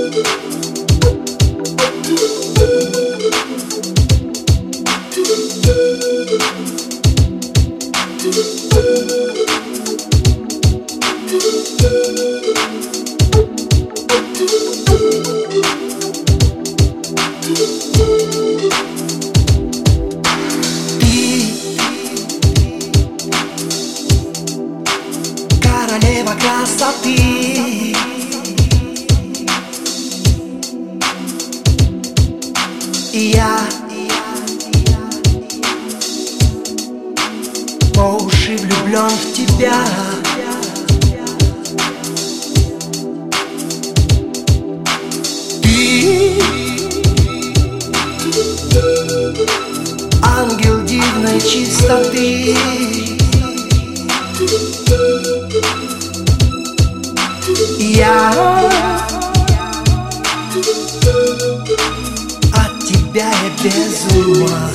Королева красоты, и я по уши влюблен в тебя. Ты ангел дивной чистоты, я от тебя я без ума.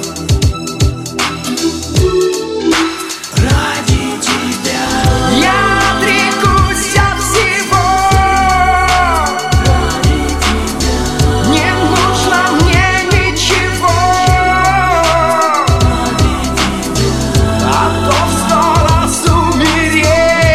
Ради тебя я отрекусь от всего. Ради тебя не нужно мне ничего. Ради тебя готов 100 раз умереть.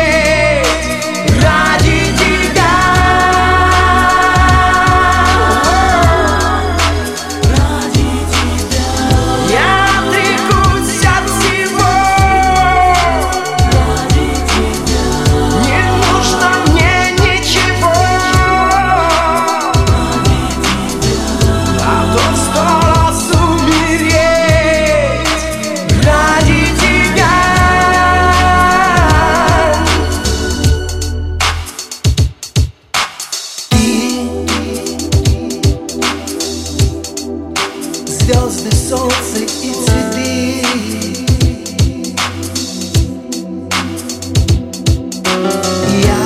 Звезды, солнце и цветы, я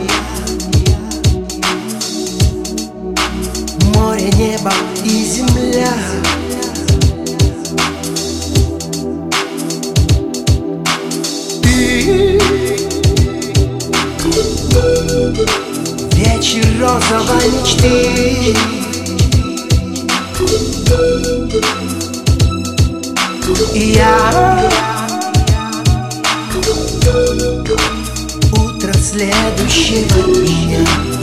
море, небо и земля. Ты вечер розовой мечты, и я утро следующего дня.